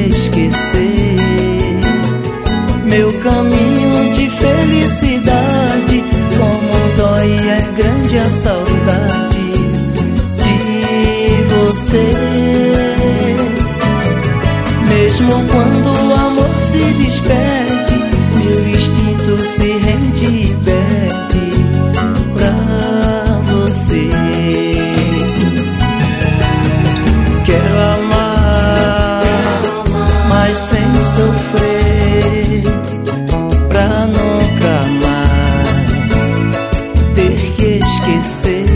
esquecer. Meu caminho de felicidade, como dói, é grande a saudade de você. Mesmo quando o amor se despede, meu instinto se rende e pede pra você. Quero amar, mas sem sofrer, pra nunca mais ter que esquecer.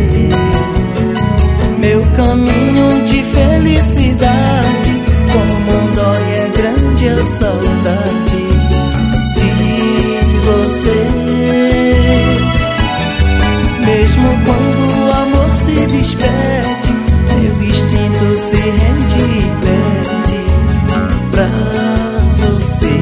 Meu caminho de felicidade, como dói, é grande a saudade de você. Mesmo quando o amor se despede, meu instinto se rende e pede pra você.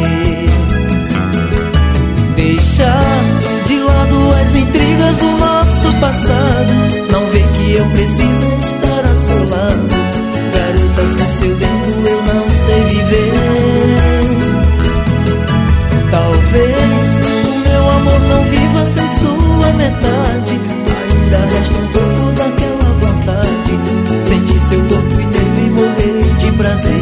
Deixar de lado as intrigas do nosso passado, não vê que eu preciso estar a seu lado. Garota, sem seu dedo eu não sei viver. Talvez o meu amor não viva sem sua metade. Ainda resta um pouco daquela vontade, sentir seu corpo e nele morrer de prazer.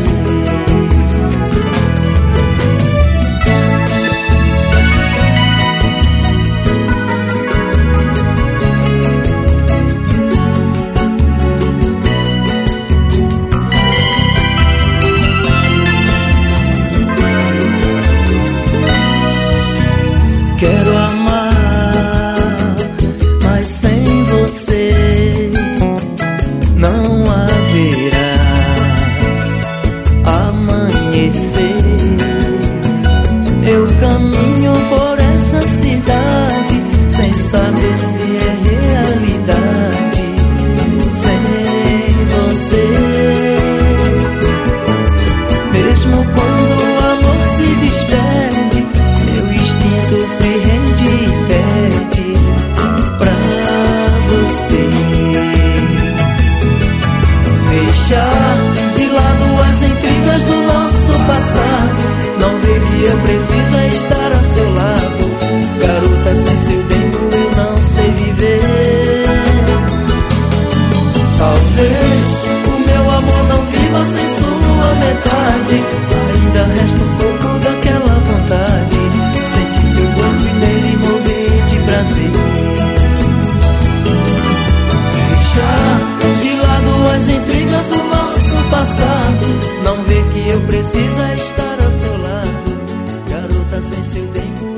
Quero amar, mas sem você não haverá amanhecer. Eu caminho por essa cidade sem saber se é realidade sem você. Mesmo quando o amor se despede, meu instinto se rende e pede pra você. Deixar de lado as intrigas do nosso passado, não vê que eu preciso é estar a seu lado. Garota, sem seu tempo eu não sei viver. Talvez o meu amor não viva sem sua metade. Ainda resta um pouco daquela vontade, sentir seu corpo e nele morrer de prazer. Deixar de lado as intrigas do nosso passado, não vê que eu preciso é estar a seu lado. Garota, sem seu tempo